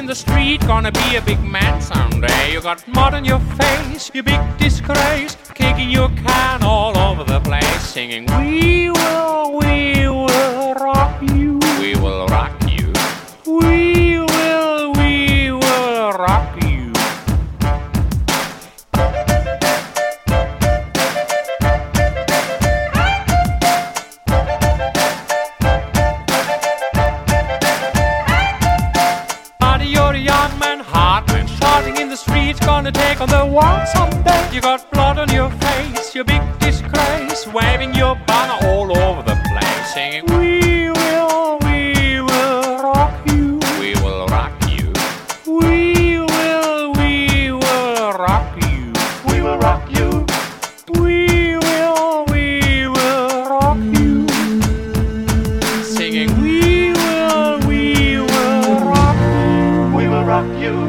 in the street, gonna be a big man someday. You got mud on your face, you big disgrace, kicking your can all over the place, singing, we will rock you. We will rock you. We will rock you. Buddy, you're a young man, hard man, shouting in the streets, gonna take on the world someday. You got blood on your face, you big disgrace, waving your banner all over the place, singing, we will rock you. We will rock you. We will rock you. We will rock you. We will rock you. Singing, we will rock you. We will rock you.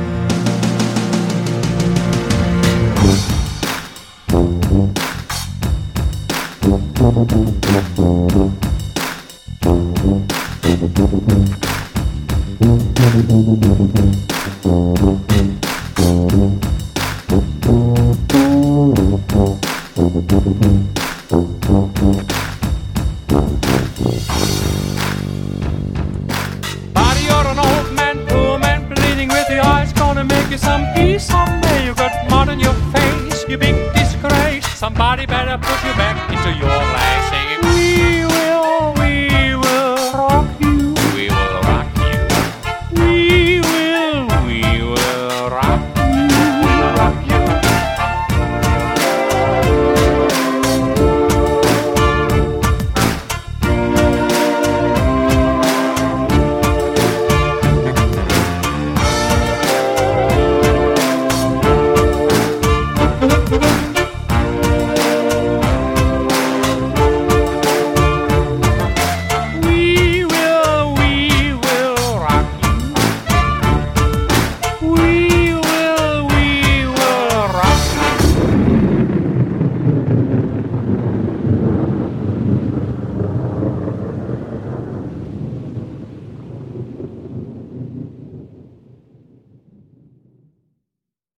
Buddy, you're an old man, poor man, bleeding with the eyes, gonna make you some peace someday. You got mud on your face, you big disgrace. Somebody better put you back into your place.